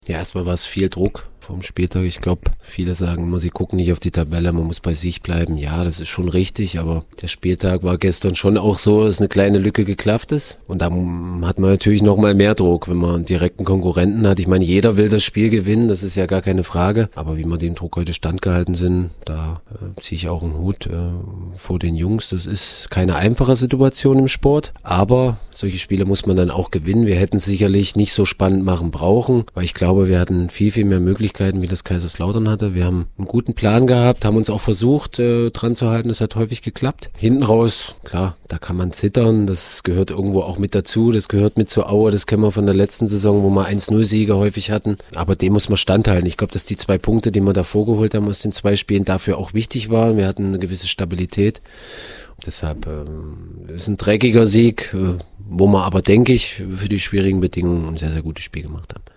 Ja, erstmal war es viel Druck vom Spieltag. Ich glaube, viele sagen immer, sie gucken nicht auf die Tabelle, man muss bei sich bleiben. Ja, das ist schon richtig, aber der Spieltag war gestern schon auch so, dass eine kleine Lücke geklafft ist. Und da hat man natürlich noch mal mehr Druck, wenn man einen direkten Konkurrenten hat. Ich meine, jeder will das Spiel gewinnen, das ist ja gar keine Frage. Aber wie wir dem Druck heute standgehalten sind, da ziehe ich auch einen Hut vor den Jungs. Das ist keine einfache Situation im Sport, aber solche Spiele muss man dann auch gewinnen. Wir hätten es sicherlich nicht so spannend machen brauchen, weil ich glaube, wir hatten viel, viel mehr Möglichkeiten, wie das Kaiserslautern hatte. Wir haben einen guten Plan gehabt, haben uns auch versucht dran zu halten. Es hat häufig geklappt. Hinten raus, klar, da kann man zittern. Das gehört irgendwo auch mit dazu. Das gehört mit zur Aue. Das kennen wir von der letzten Saison, wo wir 1-0-Siege häufig hatten. Aber dem muss man standhalten. Ich glaube, dass die 2 Punkte, die wir da vorgeholt haben aus den 2 Spielen, dafür auch wichtig waren. Wir hatten eine gewisse Stabilität. Deshalb ist ein dreckiger Sieg, wo wir aber, denke ich, für die schwierigen Bedingungen ein sehr, sehr gutes Spiel gemacht haben.